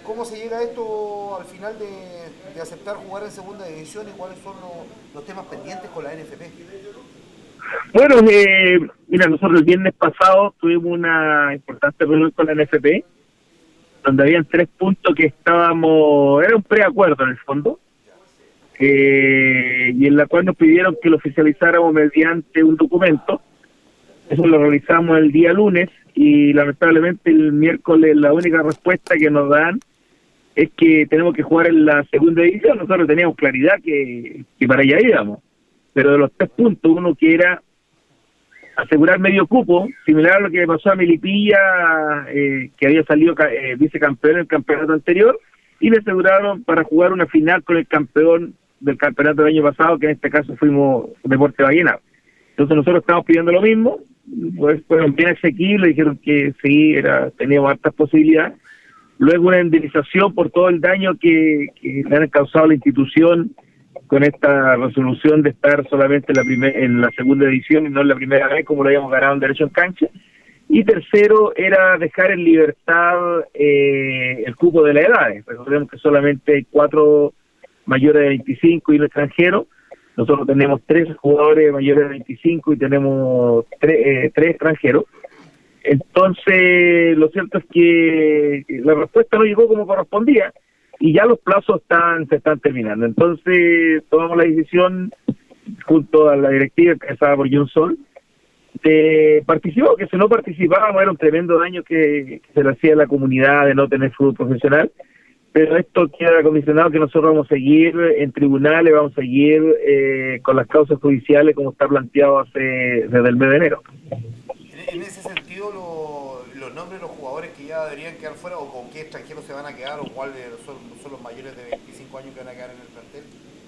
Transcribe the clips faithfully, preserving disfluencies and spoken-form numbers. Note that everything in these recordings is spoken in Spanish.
¿Cómo se llega a esto al final de, de aceptar jugar en segunda división y cuáles son los, los temas pendientes con la N F P? Bueno, eh, mira, nosotros el viernes pasado tuvimos una importante reunión con la N F P, donde habían tres puntos que estábamos, era un preacuerdo en el fondo, eh, y en la cual nos pidieron que lo oficializáramos mediante un documento. Eso lo realizamos el día lunes y lamentablemente el miércoles la única respuesta que nos dan es que tenemos que jugar en la segunda división. Nosotros teníamos claridad que, que para allá íbamos, pero de los tres puntos, uno que era asegurar medio cupo, similar a lo que pasó a Melipilla, eh, que había salido eh, vicecampeón en el campeonato anterior, y le aseguraron para jugar una final con el campeón del campeonato del año pasado, que en este caso fuimos Deportes Vallenar. Entonces nosotros estábamos pidiendo lo mismo, pues fueron bien asequibles, dijeron que sí, era teníamos hartas posibilidades. Luego una indemnización por todo el daño que, que le han causado a la institución con esta resolución de estar solamente en la primer, en la segunda edición y no en la primera vez, como lo habíamos ganado en derecho en cancha. Y tercero era dejar en libertad eh, el cupo de las edades. Recordemos que solamente hay cuatro mayores de veinticinco y un extranjero. Nosotros tenemos tres jugadores mayores de veinticinco y tenemos tres, eh, tres extranjeros. Entonces, lo cierto es que la respuesta no llegó como correspondía y ya los plazos están se están terminando. Entonces, tomamos la decisión, junto a la directiva encabezada por John Sol, de participar, que si no participábamos era un tremendo daño que, que se le hacía a la comunidad de no tener fútbol profesional. Pero esto queda condicionado que nosotros vamos a seguir en tribunales, vamos a seguir eh, con las causas judiciales como está planteado hace desde el mes de enero. En ese sentido, lo, los nombres de los jugadores que ya deberían quedar fuera, o con qué extranjeros se van a quedar, o cuáles son, son los mayores de veinticinco años que van a quedar en el plantel.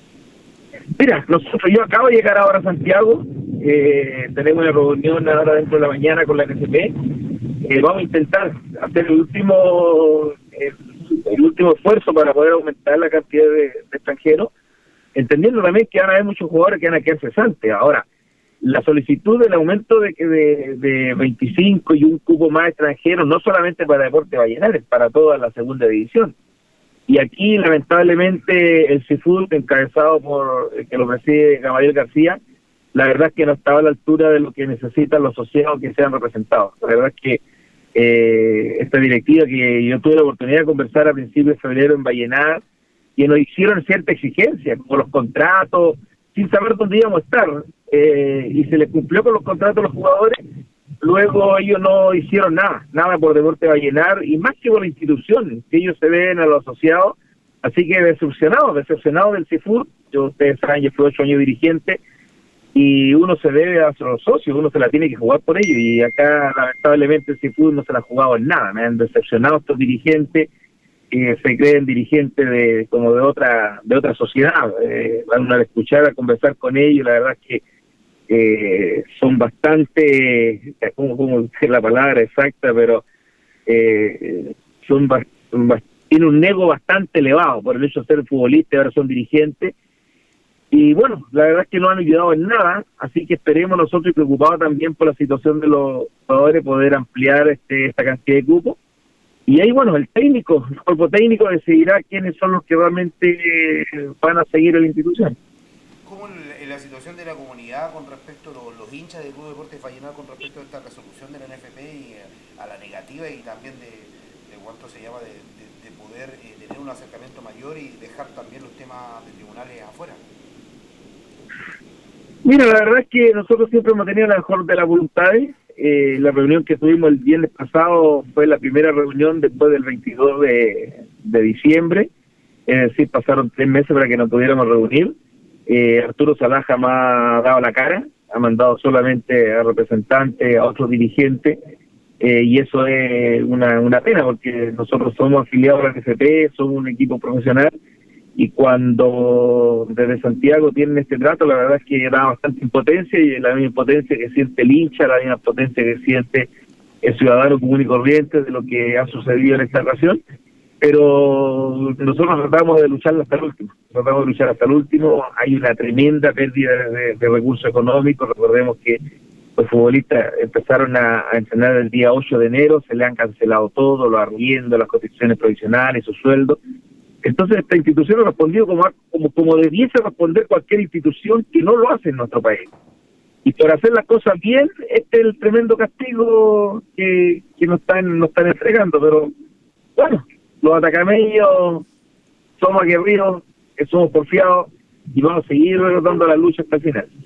Mira, nosotros, yo acabo de llegar ahora a Santiago, eh, tenemos una reunión ahora dentro de la mañana con la N F P, eh, vamos a intentar hacer el último el, el último esfuerzo para poder aumentar la cantidad de, de extranjeros, entendiendo también que van a haber muchos jugadores que van a quedar cesantes. Ahora, la solicitud del aumento de, de, de veinticinco y un cupo más extranjero, no solamente para Deportes Vallenar, es para toda la segunda división. Y aquí, lamentablemente, el Cifut, encabezado por el que lo preside Gamaliel García, la verdad es que no estaba a la altura de lo que necesitan los asociados que sean representados. La verdad es que eh, esta directiva que yo tuve la oportunidad de conversar a principios de febrero en Vallenar, que nos hicieron cierta exigencia, como los contratos, sin saber dónde íbamos a estar, eh, y se les cumplió con los contratos a los jugadores. Luego ellos no hicieron nada, nada por Deportes Vallenar, y más que por la institución, que ellos se ven a los asociados, así que decepcionados, decepcionados del Cifut. Yo, ustedes saben, yo fui ocho años dirigente, y uno se debe a los socios, uno se la tiene que jugar por ellos, y acá lamentablemente el Cifut no se la ha jugado en nada. Me han decepcionado estos dirigentes, que se creen dirigentes de como de otra de otra sociedad. Eh, van a escuchar, a conversar con ellos, la verdad es que eh, son bastante, como, como decir la palabra exacta, pero eh, son, ba son ba tienen un ego bastante elevado por el hecho de ser futbolistas, ahora son dirigentes, y bueno, la verdad es que no han ayudado en nada, así que esperemos nosotros, y preocupados también por la situación de los jugadores, poder ampliar este esta cantidad de grupos. Y ahí, bueno, el técnico, el cuerpo técnico decidirá quiénes son los que realmente van a seguir a la institución. ¿Cómo en la situación de la comunidad con respecto a los, los hinchas del Club Deportes Vallenar con respecto a esta resolución de la N F P y a la negativa, y también de, de cuánto se llama, de, de, de poder eh, tener un acercamiento mayor y dejar también los temas de tribunales afuera? Mira, la verdad es que nosotros siempre hemos tenido la mejor de las voluntades. Eh, la reunión que tuvimos el viernes pasado fue la primera reunión después del veintidós de, de diciembre, es decir, pasaron tres meses para que nos pudiéramos reunir. Eh, Arturo Salá jamás ha dado la cara, ha mandado solamente a representantes, a otros dirigentes, eh, y eso es una, una pena, porque nosotros somos afiliados a la N F P, somos un equipo profesional, y cuando desde Santiago tienen este trato, la verdad es que da bastante impotencia, y la misma impotencia que siente el hincha, la misma impotencia que siente el ciudadano común y corriente de lo que ha sucedido en esta ocasión. Pero nosotros tratamos de luchar hasta el último, tratamos de luchar hasta el último. Hay una tremenda pérdida de, de recursos económicos. Recordemos que los futbolistas empezaron a, a entrenar el día ocho de enero, se le han cancelado todo, los arriendos, las cotizaciones provisionales, sus sueldos. Entonces esta institución ha respondido como, como, como debiese responder cualquier institución que no lo hace en nuestro país. Y por hacer las cosas bien, este es el tremendo castigo que, que nos están, nos están entregando. Pero bueno, los atacameños somos aguerridos, somos porfiados y vamos a seguir dando la lucha hasta el final.